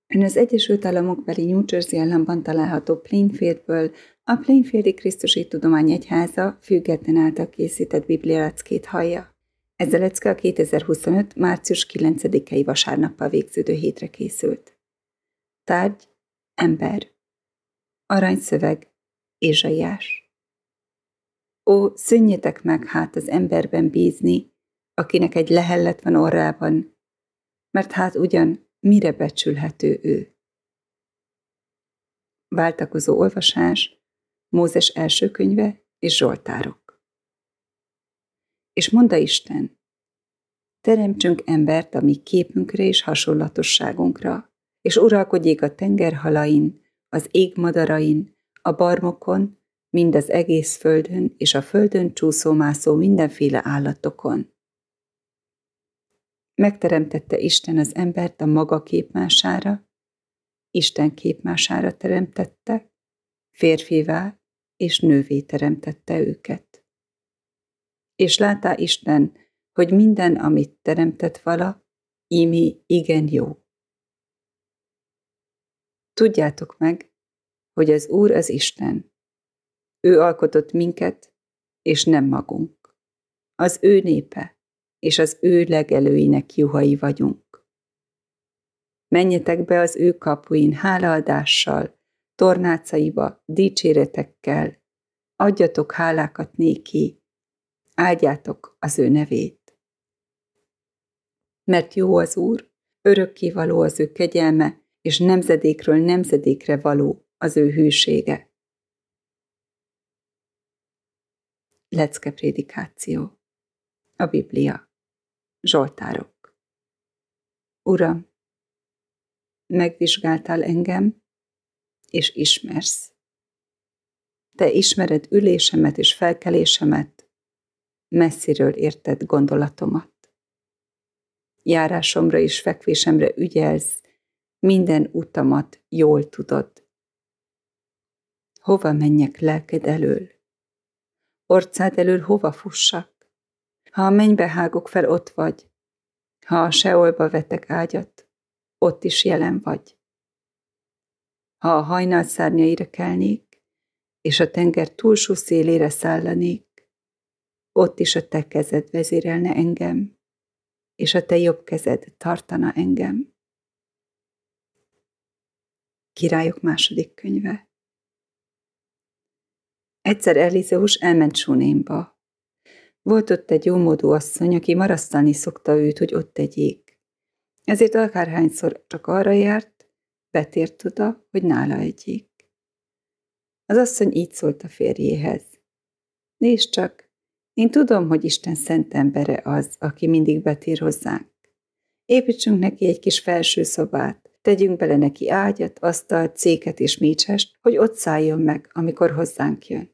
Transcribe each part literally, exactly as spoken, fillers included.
Ön az Egyesült Államokbeli New Jersey államban található Plainfieldből a Plainfieldi Krisztusi Tudomány Egyháza független által készített biblialeckét hallja. Ez a lecke a kétezer-huszonöt. március kilencedikei vasárnappal végződő hétre készült. Tárgy: ember. Aranyszöveg: Ézsaiás. Ó, szűnjetek meg hát az emberben bízni, akinek egy lehellet van orrában, mert hát ugyan mire becsülhető ő? Váltakozó olvasás, Mózes első könyve és Zsoltárok. És mondta Isten: teremtsünk embert a mi képünkre és hasonlatosságunkra, és uralkodjék a tengerhalain, az ég madarain, a barmokon, mind az egész földön, és a földön csúszómászó mindenféle állatokon. Megteremtette Isten az embert a maga képmására, Isten képmására teremtette, férfivá és nővé teremtette őket. És látta Isten, hogy minden, amit teremtett vala, íme igen jó. Tudjátok meg, hogy az Úr az Isten. Ő alkotott minket, és nem magunk. Az ő népe, és az ő legelőinek juhai vagyunk. Menjetek be az ő kapuin hálaadással, tornácaiba, dicséretekkel, adjatok hálákat néki, áldjátok az ő nevét. Mert jó az Úr, örökkévaló az ő kegyelme, és nemzedékről nemzedékre való az ő hűsége. Lecke prédikáció. A Biblia. Zsoltárok. Uram, megvizsgáltál engem, és ismersz. Te ismered ülésemet és felkelésemet, messziről érted gondolatomat. Járásomra és fekvésemre ügyelsz, minden utamat jól tudod. Hova menjek lelked elől? Orcád elől hova fussak? Ha a mennybe hágok fel, ott vagy. Ha a Seolba vetek ágyat, ott is jelen vagy. Ha a hajnal szárnyaira kelnék, és a tenger túlsó szélére szállanék, ott is a te kezed vezérelne engem, és a te jobb kezed tartana engem. Királyok második könyve. Egyszer Elizeus elment Sunémba. Volt ott egy jómódú asszony, aki marasztalni szokta őt, hogy ott tegyék. Ezért akárhányszor csak arra járt, betért oda, hogy nála egyék. Az asszony így szólt a férjéhez: nézd csak, én tudom, hogy Isten szent embere az, aki mindig betér hozzánk. Építsünk neki egy kis felső szobát, tegyünk bele neki ágyat, asztalt, széket és mécsest, hogy ott szálljon meg, amikor hozzánk jön.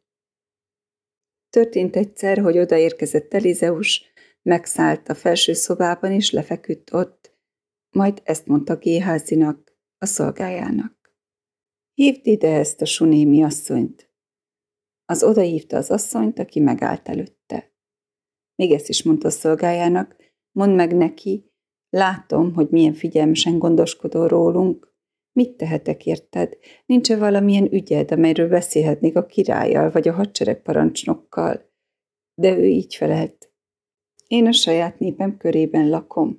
Történt egyszer, hogy odaérkezett Elizeus, megszállt a felső szobában és lefeküdt ott, majd ezt mondta Géházinak, a szolgájának: hívd ide ezt a sunémi asszonyt. Az odahívta az asszonyt, aki megállt előtte. Még ezt is mondta a szolgájának: mondd meg neki, látom, hogy milyen figyelmesen gondoskodol rólunk. Mit tehetek érted? Nincs-e valamilyen ügyed, amelyről beszélhetnék a királlyal vagy a hadseregparancsnokkal? De ő így felelt: én a saját népem körében lakom.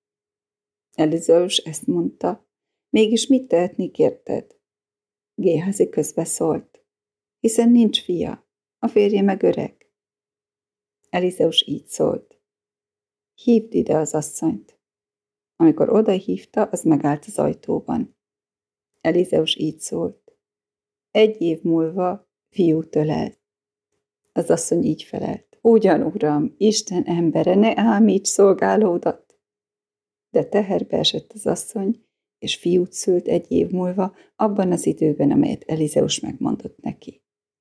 Elizeus ezt mondta: mégis mit tehetnék érted? Géházi közbeszólt: hiszen nincs fia, a férje meg öreg. Elizeus így szólt: hívd ide az asszonyt. Amikor odahívta, az megállt az ajtóban. Elizeus így szólt: egy év múlva fiút ölel. Az asszony így felelt: ugyan, uram, Isten embere, ne ámíts szolgálódat. De teherbe esett az asszony, és fiút szült egy év múlva, abban az időben, amelyet Elizeus megmondott neki.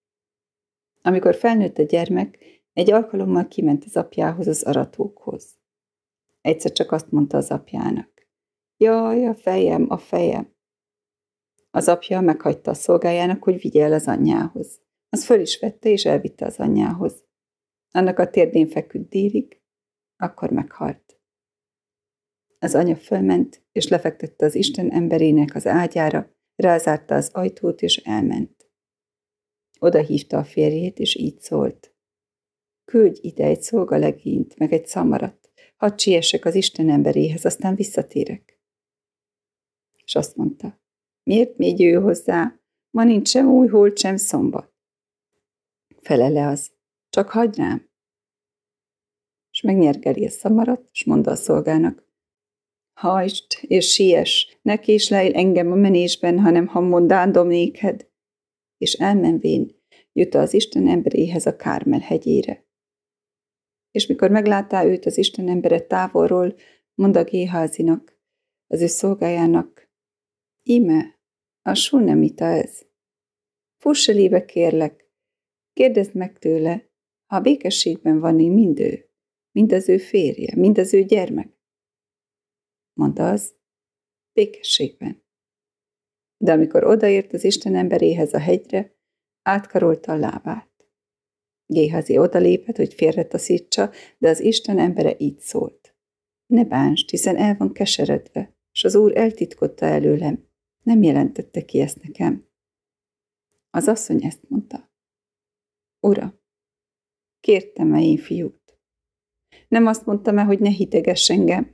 Amikor felnőtt a gyermek, egy alkalommal kiment az apjához az aratókhoz. Egyszer csak azt mondta az apjának: jaj, a fejem, a fejem. Az apja meghagyta a szolgájának, hogy vigye el az anyjához. Az föl is vette, és elvitte az anyjához. Annak a térdén feküdt délig, akkor meghalt. Az anya fölment, és lefektette az Isten emberének az ágyára, rázárta az ajtót, és elment. Oda hívta a férjét, és így szólt: küldj ide egy szolgalegényt, meg egy szamarat, hadd siessek az Isten emberéhez, aztán visszatérek. És azt mondta: miért mégy ő hozzá? Ma nincs sem új hold, sem szombat. Felele az: csak hagyd rám. És megnyergeli a szamarat, és mondta a szolgának: hajtsd, és siess, ne késlelj engem a menésben, hanem ha mondándom néked. És elmenvén jut az Isten emberéhez a Kármel hegyére. És mikor meglátá őt az Isten embere távolról, mondta Géházinak, az ő szolgájának: íme, a sunemita ez. Fuss elébe, kérlek, kérdezd meg tőle, ha békességben van én mind ő, mind az ő férje, mind az ő gyermek. Mondta az: békességben. De amikor odaért az Isten emberéhez a hegyre, átkarolta a lábát. Géházi odalépett, hogy félretaszítsa, de az Isten embere így szólt: ne bánsd, hiszen el van keseredve, és az Úr eltitkotta előlem, nem jelentette ki ezt nekem. Az asszony ezt mondta: Uram, kértem-e én fiút? Nem azt mondtam-e, hogy ne hitegess engem?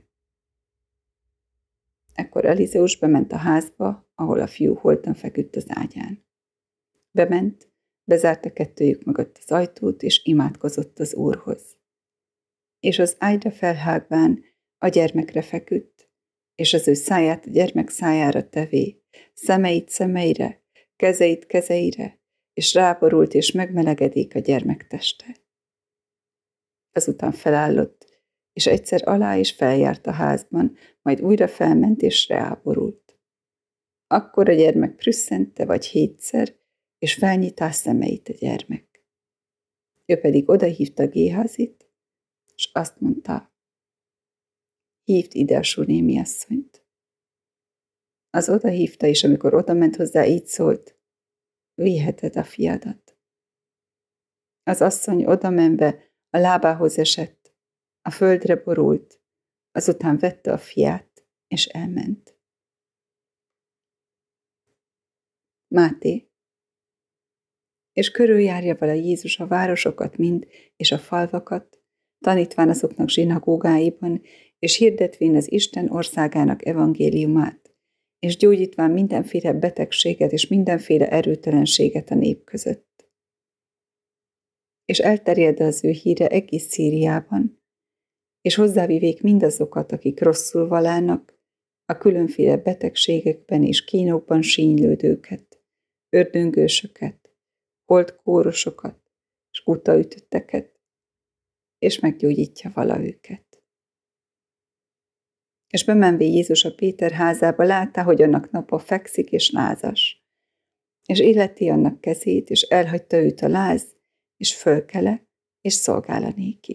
Ekkor Elizeus bement a házba, ahol a fiú holtan feküdt az ágyán. Bement, bezárta kettőjük mögött az ajtót, és imádkozott az Úrhoz. És az ágyra felhágván a gyermekre feküdt, és az ő száját a gyermek szájára tevé, szemeit szemeire, kezeit kezeire, és ráborult, és megmelegedék a gyermek teste. Azután felállott, és egyszer alá is feljárt a házban, majd újra felment, és ráborult. Akkor a gyermek prüsszente vagy hétszer, és felnyitá szemeit a gyermek. Ő pedig odahívta Géházit, és azt mondta: hívd ide a sunémi asszonyt. Az odahívta, és amikor odament hozzá, így szólt: viheted a fiadat. Az asszony odamenve a lábához esett, a földre borult, azután vette a fiát, és elment. Máté. És körüljárja vele Jézus a városokat mind, és a falvakat, tanítván azoknak zsinagógáiban, és hirdetvén az Isten országának evangéliumát, és gyógyítván mindenféle betegséget és mindenféle erőtelenséget a nép között. És elterjed az ő híre egész Szíriában, és hozzávivék mindazokat, akik rosszul valának, a különféle betegségekben és kínokban sínylődőket, ördöngősöket, holdkórosokat, és kutaütötteket, és meggyógyítja vala őket. És bemenve Jézus a Péter házába, látta, hogy annak napa fekszik és lázas, és illeti annak kezét, és elhagyta őt a láz, és fölkele, és szolgála nékik.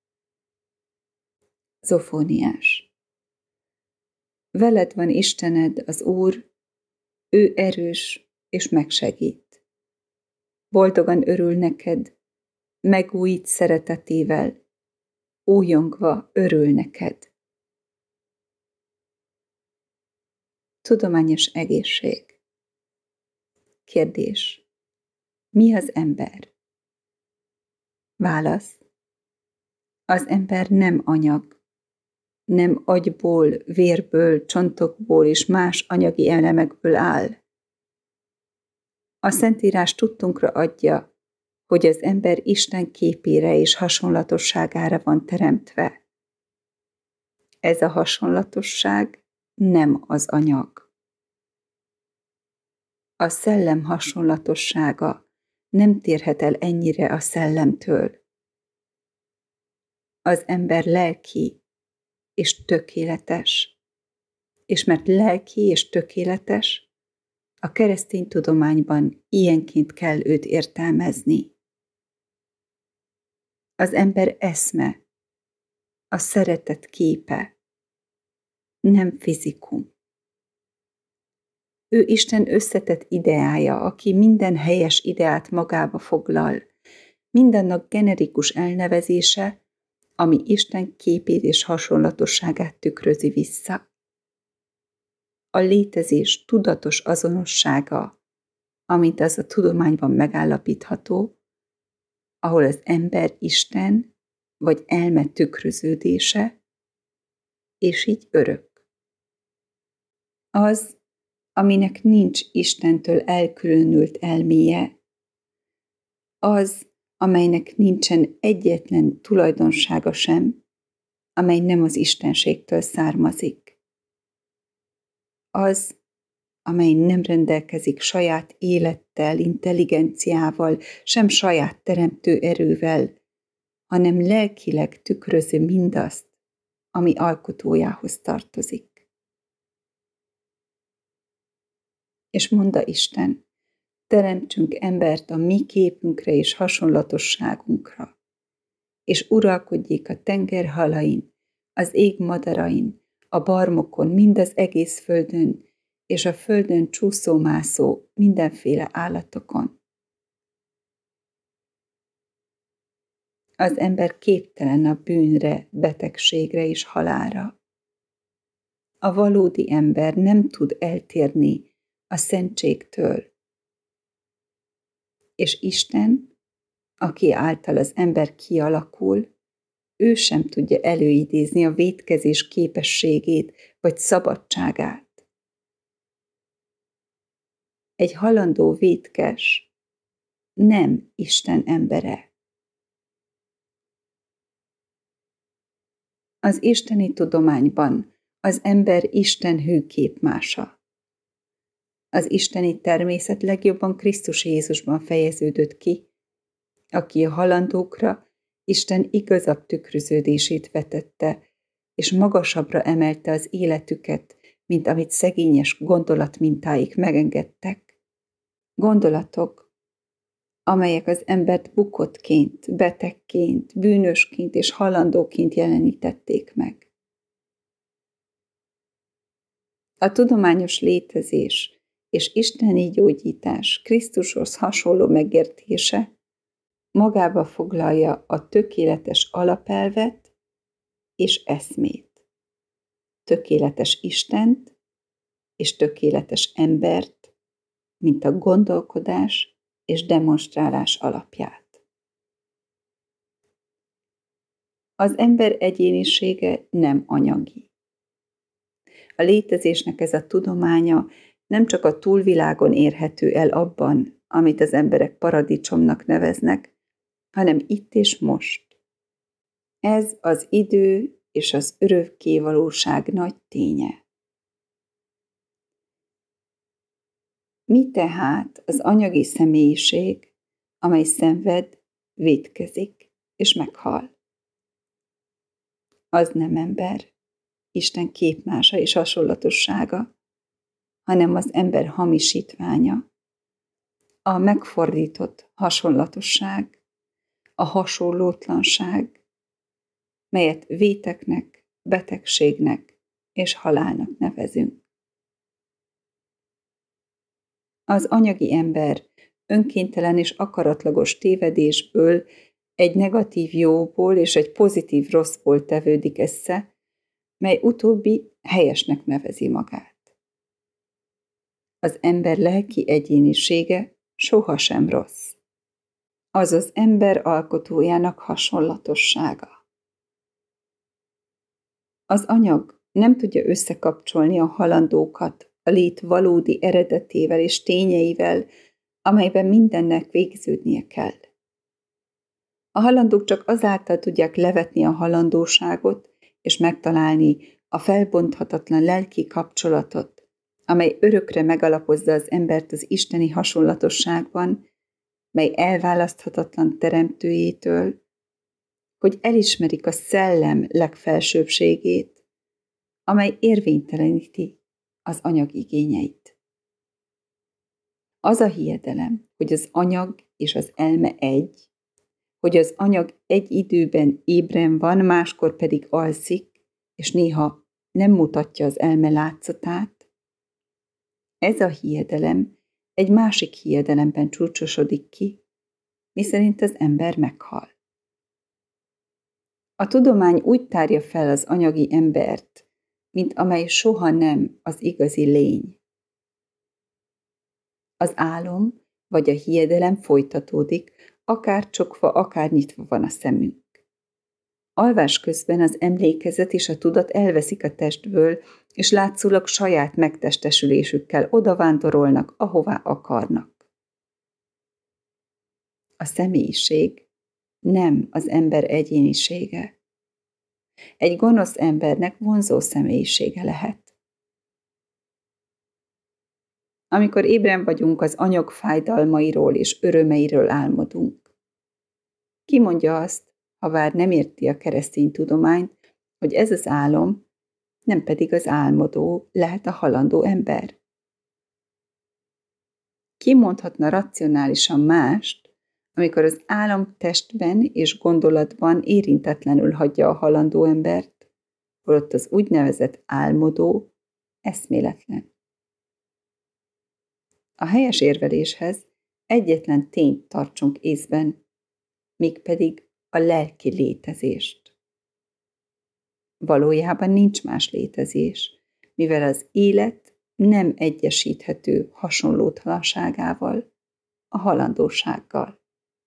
Zofóniás. Veled van Istened, az Úr, ő erős és megsegít. Boldogan örül neked, megújít szeretetével, újongva örül neked. Tudományos egészség. Kérdés: mi az ember? Válasz: az ember nem anyag, nem agyból, vérből, csontokból és más anyagi elemekből áll. A Szentírás tudtunkra adja, hogy az ember Isten képére és hasonlatosságára van teremtve. Ez a hasonlatosság nem az anyag. A szellem hasonlatossága nem térhet el ennyire a szellemtől. Az ember lelki és tökéletes, és mert lelki és tökéletes, a keresztény tudományban ilyenként kell őt értelmezni. Az ember eszme, a szeretet képe, nem fizikum. Ő Isten összetett ideája, aki minden helyes ideát magába foglal, mindennak generikus elnevezése, ami Isten képét és hasonlatosságát tükrözi vissza. A létezés tudatos azonossága, amint az a tudományban megállapítható, ahol az ember Isten vagy elme tükröződése, és így örök. Az, aminek nincs Istentől elkülönült elméje, az, amelynek nincsen egyetlen tulajdonsága sem, amely nem az istenségtől származik. Az, amely nem rendelkezik saját élettel, intelligenciával, sem saját teremtő erővel, hanem lelkileg tükrözi mindazt, ami alkotójához tartozik. És mondta Isten, teremtsünk embert a mi képünkre és hasonlatosságunkra, és uralkodjék a tenger halain, az ég madarain, a barmokon, mind az egész földön, és a földön csúszómászó mindenféle állatokon. Az ember képtelen a bűnre, betegségre és halálra. A valódi ember nem tud eltérni a szentségtől, és Isten, aki által az ember kialakul, ő sem tudja előidézni a vétkezés képességét vagy szabadságát. Egy halandó vétkes nem Isten embere. Az isteni tudományban az ember Isten hőképmása. Az isteni természet legjobban Krisztus Jézusban fejeződött ki, aki a halandókra Isten igazabb tükröződését vetette, és magasabbra emelte az életüket, mint amit szegényes gondolatmintáik megengedtek. Gondolatok, amelyek az embert bukottként, betegként, bűnösként és halandóként jelenítették meg. A tudományos létezés és isteni gyógyítás Krisztushoz hasonló megértése magába foglalja a tökéletes alapelvet és eszmét, tökéletes Istent és tökéletes embert, mint a gondolkodás és demonstrálás alapját. Az ember egyénisége nem anyagi. A létezésnek ez a tudománya nem csak a túlvilágon érhető el abban, amit az emberek paradicsomnak neveznek, hanem itt és most. Ez az idő és az örökké valóság nagy ténye. Mi tehát az anyagi személyiség, amely szenved, vétkezik és meghal? Az nem ember, Isten képmása és hasonlatossága, hanem az ember hamisítványa, a megfordított hasonlatosság, a hasonlótlanság, melyet véteknek, betegségnek és halálnak nevezünk. Az anyagi ember önkéntelen és akaratlagos tévedésből, egy negatív jóból és egy pozitív rosszból tevődik össze, mely utóbbi helyesnek nevezi magát. Az ember lelki egyénisége sohasem rossz. Az az ember alkotójának hasonlatossága. Az anyag nem tudja összekapcsolni a halandókat a lét valódi eredetével és tényeivel, amelyben mindennek végződnie kell. A halandók csak azáltal tudják levetni a halandóságot, és megtalálni a felbonthatatlan lelki kapcsolatot, amely örökre megalapozza az embert az isteni hasonlatosságban, mely elválaszthatatlan teremtőjétől, hogy elismerik a szellem legfelsőbbségét, amely érvényteleníti az anyag igényeit. Az a hiedelem, hogy az anyag és az elme egy, hogy az anyag egy időben ébren van, máskor pedig alszik, és néha nem mutatja az elme látszatát, ez a hiedelem egy másik hiedelemben csúcsosodik ki, miszerint az ember meghal. A tudomány úgy tárja fel az anyagi embert, mint amely soha nem az igazi lény. Az álom vagy a hiedelem folytatódik, akár csukva, akár nyitva van a szemünk. Alvás közben az emlékezet és a tudat elveszik a testből, és látszólag saját megtestesülésükkel odavándorolnak, ahová akarnak. A személyiség nem az ember egyénisége. Egy gonosz embernek vonzó személyisége lehet. Amikor ébren vagyunk, az anyag fájdalmairól és örömeiről álmodunk. Ki mondja azt, ha bár nem érti a keresztény tudományt, hogy ez az álom, nem pedig az álmodó lehet a halandó ember? Ki mondhatna racionálisan mást, amikor az álom testben és gondolatban érintetlenül hagyja a halandó embert, holott az úgynevezett álmodó eszméletlen. A helyes érveléshez egyetlen tényt tartsunk észben, mégpedig a lelki létezést. Valójában nincs más létezés, mivel az élet nem egyesíthető hasonlótlanságával, a halandósággal.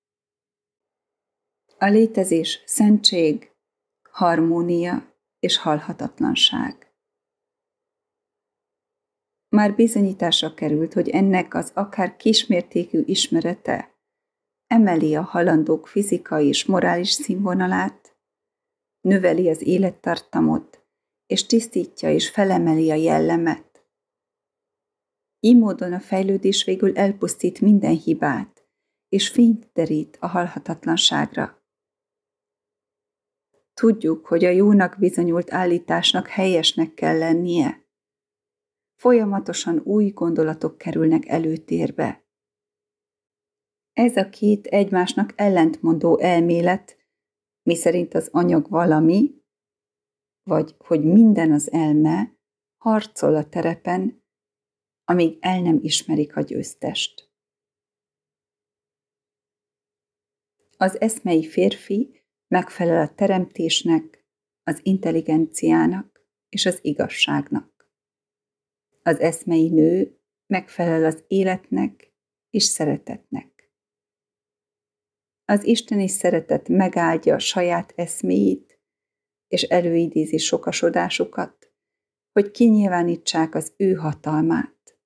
A létezés szentség, harmónia és halhatatlanság. Már bizonyításra került, hogy ennek az akár kismértékű ismerete emeli a halandók fizikai és morális színvonalát, növeli az élettartamot, és tisztítja és felemeli a jellemet. Így módon a fejlődés végül elpusztít minden hibát, és fényt derít a halhatatlanságra. Tudjuk, hogy a jónak bizonyult állításnak helyesnek kell lennie. Folyamatosan új gondolatok kerülnek előtérbe. Ez a két egymásnak ellentmondó elmélet, miszerint az anyag valami, vagy hogy minden az elme, harcol a terepen, amíg el nem ismerik a győztest. Az eszmei férfi megfelel a teremtésnek, az intelligenciának és az igazságnak. Az eszmei nő megfelel az életnek és szeretetnek. Az isteni szeretet megáldja a saját eszméit, és előidézi sokasodásukat, hogy kinyilvánítsák az ő hatalmát.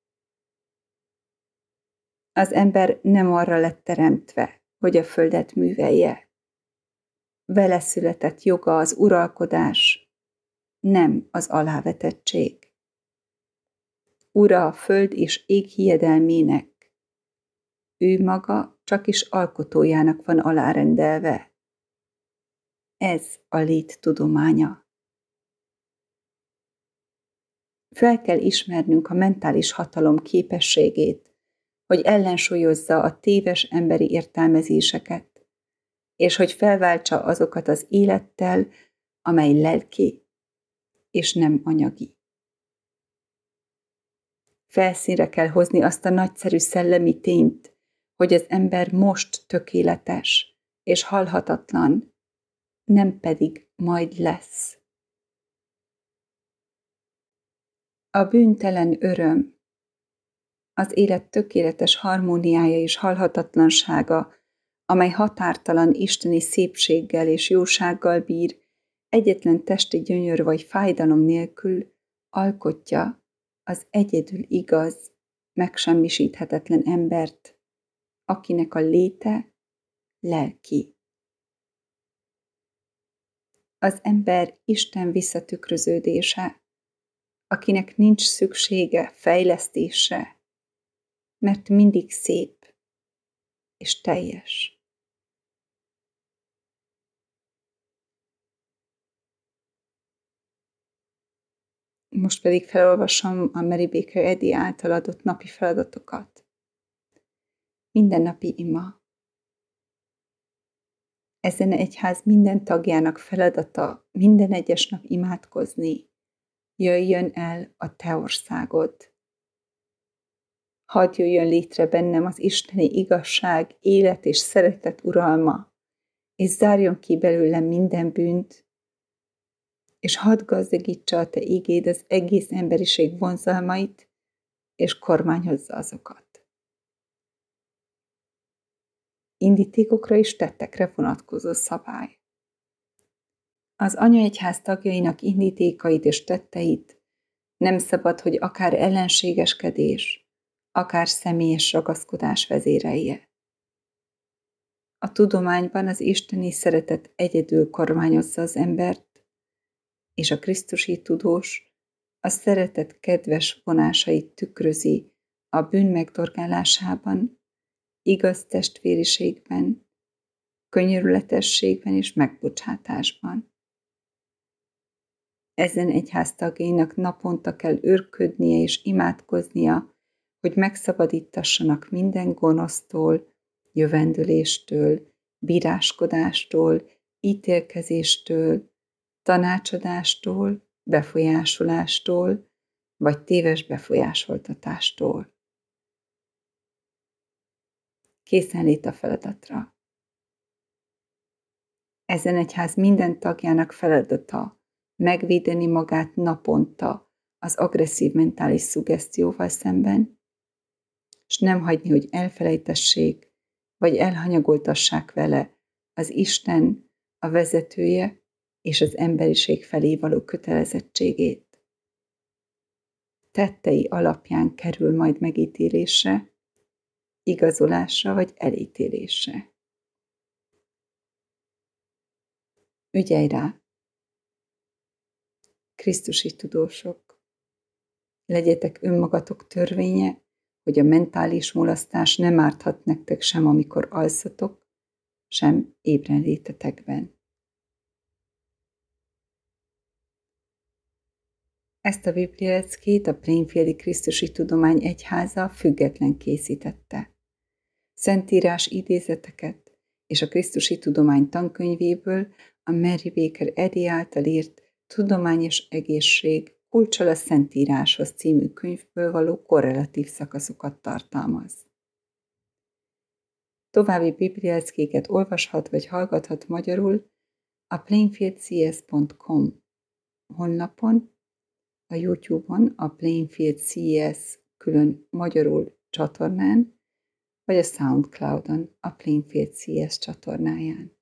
Az ember nem arra lett teremtve, hogy a földet művelje. Vele született joga az uralkodás, nem az alávetettség. Ura a föld és ég hiedelmének. Ő maga csak is alkotójának van alárendelve. Ez a lét tudománya. Fel kell ismernünk a mentális hatalom képességét, hogy ellensúlyozza a téves emberi értelmezéseket, és hogy felváltsa azokat az élettel, amely lelki és nem anyagi. Felszínre kell hozni azt a nagyszerű szellemi tényt, hogy az ember most tökéletes és halhatatlan, nem pedig majd lesz. A bűntelen öröm, az élet tökéletes harmóniája és halhatatlansága, amely határtalan isteni szépséggel és jósággal bír, egyetlen testi gyönyör vagy fájdalom nélkül, alkotja az egyedül igaz, megsemmisíthetetlen embert, akinek a léte lelki. Az ember Isten visszatükröződése, akinek nincs szüksége fejlesztésre, mert mindig szép és teljes. Most pedig felolvasom a Mary Baker Eddy által adott napi feladatokat. Mindennapi ima. Ezen egyház minden tagjának feladata minden egyes nap imádkozni. Jöjjön el a te országod. Hadd jöjjön létre bennem az isteni igazság, élet és szeretet uralma, és zárjon ki belőlem minden bűnt, és hadd gazdagítsa a te igéd az egész emberiség vonzalmait, és kormányozza azokat. Indítékokra és tettekre vonatkozó szabály. Az anyaegyház tagjainak indítékait és tetteit nem szabad, hogy akár ellenségeskedés, akár személyes ragaszkodás vezérelje. A tudományban az isteni szeretet egyedül kormányozza az embert, és a krisztusi tudós a szeretet kedves vonásait tükrözi a bűn megdorgálásában, igaz testvériségben, könyörületességben és megbocsátásban. Ezen egyház tagjainak naponta kell őrködnie és imádkoznia, hogy megszabadítassanak minden gonosztól, jövendüléstől, bíráskodástól, ítélkezéstől, tanácsadástól, befolyásolástól, vagy téves befolyásoltatástól. Készenlét a feladatra. Ezen egyház minden tagjának feladata megvédeni magát naponta az agresszív mentális szuggesztióval szemben, és nem hagyni, hogy elfelejtessék, vagy elhanyagoltassák vele az Isten, a vezetője és az emberiség felé való kötelezettségét. Tettei alapján kerül majd megítélésre, igazolásra vagy elítélésre. Ügyelj rá! Krisztusi tudósok, legyetek önmagatok törvénye, hogy a mentális mulasztás nem árthat nektek sem, amikor alszatok, sem ébren létetekben. Ezt a biblialeckét a Plainfieldi Krisztusi Tudomány Egyháza független készítette. Szentírás idézeteket és a Krisztusi Tudomány tankönyvéből a Mary Baker Eddy által írt Tudomány és egészség kulccsal a Szentíráshoz című könyvből való korrelatív szakaszokat tartalmaz. További biblialeckéket olvashat vagy hallgathat magyarul a plainfield c s pont com honlapon, a YouTube-on a Plainfield C S külön magyarul csatornán, vagy a SoundCloud-on a Plainfield C S csatornáján.